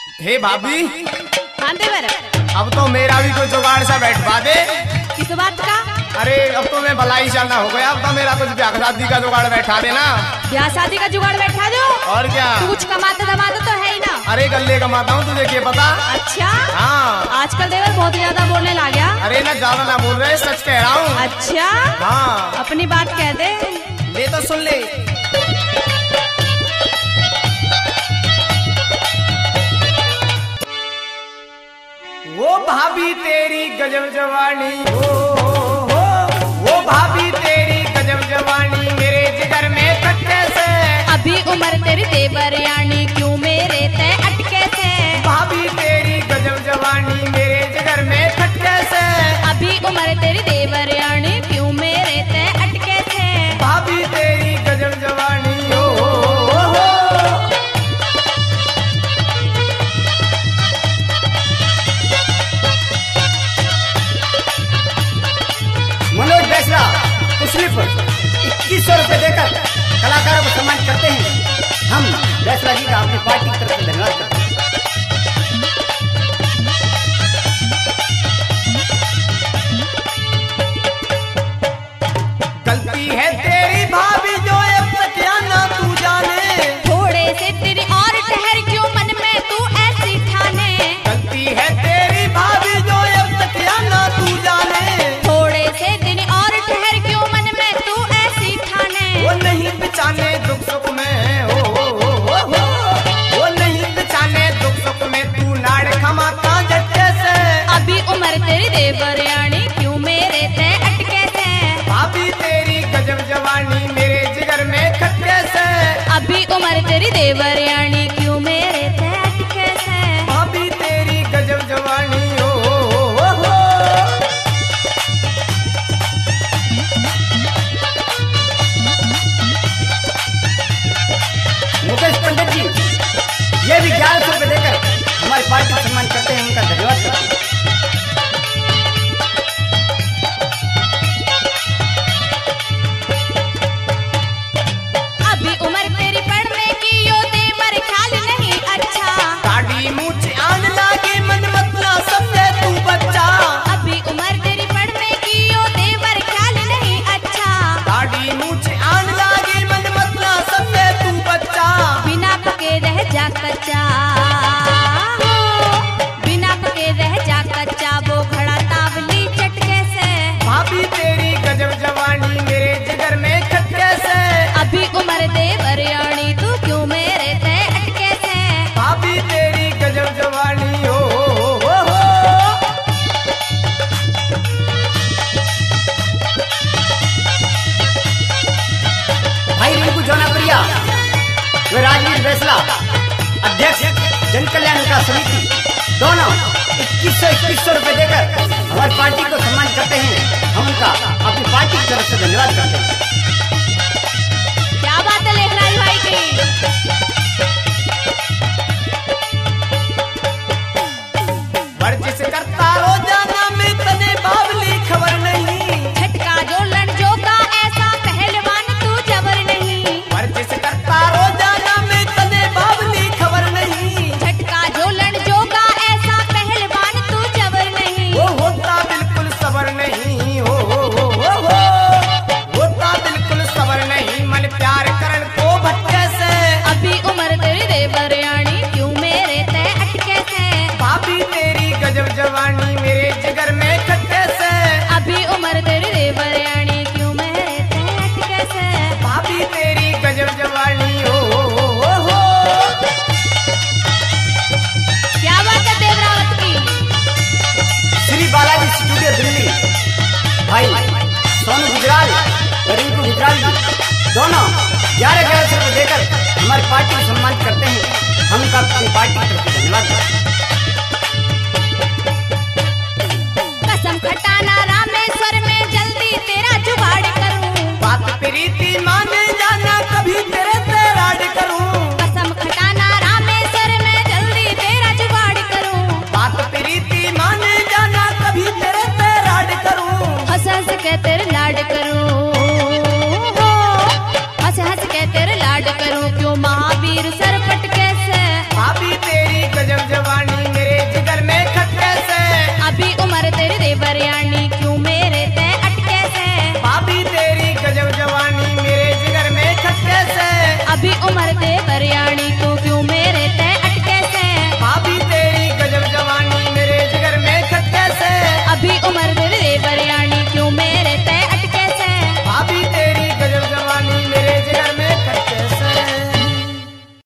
हे भाभी। हाँ देवर। अब तो मेरा भी कोई जुगाड़ सा बैठवा दे। किस बात का? अरे अब तो मैं भलाई चलना हो गया। अब तो मेरा कुछ ब्याह शादी का जुगाड़ बैठा देना। ब्याह शादी का जुगाड़ बैठा दो। और क्या? तू कुछ कमाता धमाता तो है ही ना। अरे गल्ले कमाता हूँ, तुझे क्या पता। अच्छा हाँ। आजकल देवर बहुत ज्यादा बोलने लग गया। अरे ना ज्यादा ना बोल रहे, सच कह रहा हूँ। अच्छा हाँ अपनी बात कह दे। ले तो सुन ले। वो भाभी तेरी गजब जवानी, वो भाभी तेरी गजब जवानी मेरे जिगर में कटके से। अभी उम्र तेरी देवरियानी क्यों मेरे ते अटके से। भाभी तेरी गजब जवानी मेरे जिगर में कटके से। अभी उम्र तेरी देवरियानी क्यों मेरे ते अटके से। भाभी तेरी गजब जवानी मनोज बैसला कुशली पर 2100 रुपए देकर कलाकारों को सम्मानित करते हैं। हम बैसला जी का अपनी पार्टी की तरफ से धन्यवाद करते हैं। गलती है तेरी भाभी जो अब तक या ना तू जाने। थोड़े से तेरी और ठहर क्यों मन में तू ऐसी ठाने। गलती है तेरी भाभी जो अब तक या ना तू जाने। थोड़े से तेरी और ठहर क्यों मन में तू ऐसी ठाने। वो नहीं बिचाने दुख सुख में वो नहीं बिचाने दुख सुख में तू लाड़ खमाता झटके से। अभी उम्र तेरी देवरियानी क्यों मेरे ते अटके से। भाभी तेरी गजब जवानी मेरे जिगर में खटके से। अभी उम्र तेरी देवरियानी क्यों मेरे ते अटके से। भाभी तेरी गजब जवानी मुकेश पंडित जी ये भी 1100 रुपए देकर हमारी पार्टी को सम्मान करते हैं। उनका धन्यवाद करते हैं। अभी उम्र तेरी पढ़ने की यो देवर ख्याल नहीं अच्छा। दाढ़ी मूछ आन लागे मन मतला समझे तू बच्चा। अभी उम्र तेरी पढ़ने की यो देवर ख्याल नहीं अच्छा। दाढ़ी मूछ आन लागे मन मतला समझे तू बच्चा। बिना पके रह जा कच्चा हो, बिना पके रह जा कच्चा वो घड़ा तावली चटके से। भाभी तेरी गजब जवानी मेरे जिगर में खटके से। अभी उम्र देवरियानी तू क्यों मेरे ते अटके से। भाभी तेरी गजब जवानी भाई रिंकू जोनाप्रिया व राजवीर बैसला अध्यक्ष जन कल्याण विकास समिति दोनों 2100 रुपए देकर हमारी पार्टी को सम्मान करते हैं। हम उनका अपनी पार्टी की तरफ से धन्यवाद करते हैं। क्या बात है लेखराज भाई की। वर्जिश करता रोजाना में तने बावली खबर नहीं। झटका जो लड़जो का ऐसा पहलवान तू जबर नहीं। वर्जिश करता रोजाना में तने बावली खबर नहीं। झटका जो लड़जो का ऐसा पहलवान तू जबर नहीं। वो होता बिल्कुल सबर नहीं होता बिल्कुल सबर नहीं मन प्यार करण को भटके से। अभी उम्र तेरी देवरियानी क्यों मेरे ते अटके से। भाभी तेरी गजब जवानी मेरे जिगर में खटके से। अभी उम्र तेरी देवरियानी क्यों मेरे ते अटके से। भाभी तेरी गजब जवानी क्या बात है देवरावत की। श्री बालाजी स्टूडियो दिल्ली भाई सोनू गुजराल और रिंकू गुजराल दोनों 1100 रुपए देकर हमारी पार्टी को सम्मानित करते हैं। हम उनका अपनी पार्टी की तरफ से धन्यवाद करते हैं।